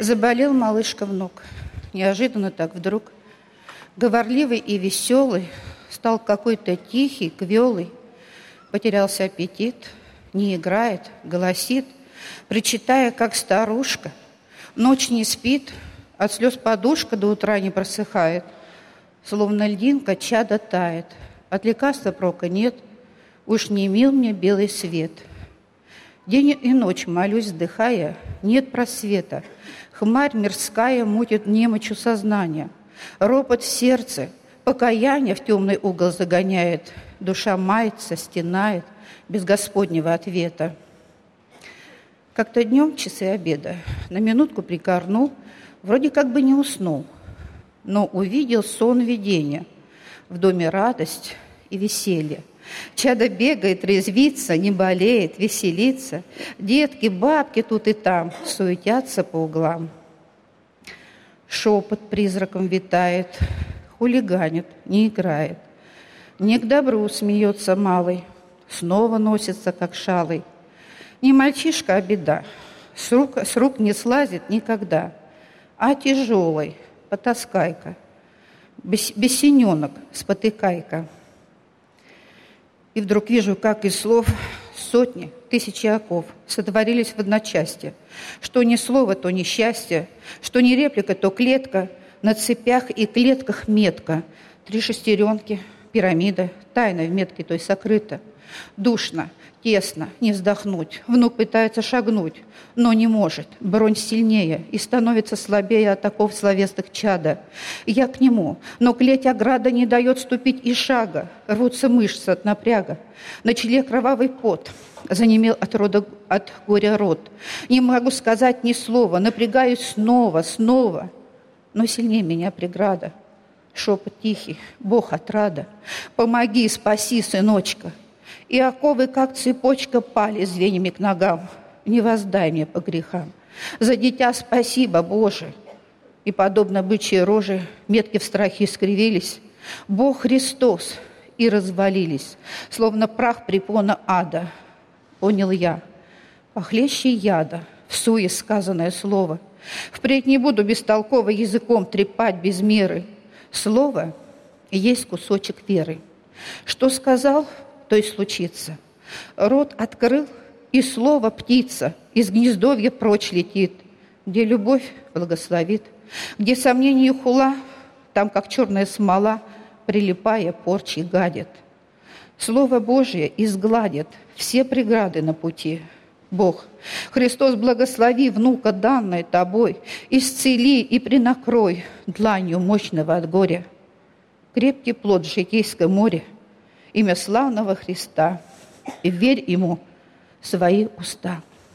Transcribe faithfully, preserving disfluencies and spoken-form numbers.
Заболел малышка-внук. Неожиданно так вдруг. Говорливый и веселый, стал какой-то тихий, квелый. Потерялся аппетит, не играет, голосит, причитая, как старушка. Ночь не спит, от слез подушка до утра не просыхает. Словно льдинка чадо тает, от лекарства прока нет, уж не мил мне белый свет. День и ночь молюсь, вздыхая, нет просвета. Хмарь мирская мутит немочью сознания. Ропот в сердце, покаяние в темный угол загоняет. Душа мается, стенает, без Господнего ответа. Как-то днем, часы обеда, на минутку прикорнул, вроде как бы не уснул, но увидел сон видения. В доме радость и веселье. Чадо бегает, резвится, не болеет, веселится. Детки, бабки тут и там суетятся по углам. Шепот призраком витает, хулиганит, не играет. Не к добру смеется малый, снова носится, как шалый. Не мальчишка, а беда, с рук, с рук не слазит никогда, а тяжелый, потаскайка, бес, бесененок, спотыкайка. И вдруг вижу, как из слов сотни, тысячи оков сотворились в одночасье. Что ни слово, то несчастье, что ни реплика, то клетка, на цепях и клетках метка. Три шестеренки, пирамида, тайна в метке той сокрыта. Душно, тесно, не вздохнуть. Внук пытается шагнуть, но не может. Бронь сильнее и становится слабее от оков словесных чада. Я к нему, но клеть ограда не дает ступить и шага. Рвутся мышцы от напряга. На челе кровавый пот. Занемел от, рода, от горя рот. Не могу сказать ни слова. Напрягаюсь снова, снова. Но сильнее меня преграда. Шепот тихий, Бог отрада. Помоги, спаси, сыночка. И оковы, как цепочка, пали звеньями к ногам. Не воздай мне по грехам. За дитя спасибо, Боже. И, подобно бычьей роже, метки в страхе искривились. Бог Христос, и развалились, словно прах препона ада. Понял я, похлеще яда, в суе сказанное слово. Впредь не буду бестолково языком трепать без меры. Слово есть кусочек веры. Что сказал, то и случится. Рот открыл, и слово птица из гнездовья прочь летит. Где любовь благословит, где сомнение и хула, там, как черная смола, прилипая, порчи гадит. Слово Божие изгладит все преграды на пути. Бог, Христос, благослови внука, данное тобой, исцели и принакрой дланью мощного от горя. Крепкий плод в житейском море, имя славного Христа, и верь ему свои уста.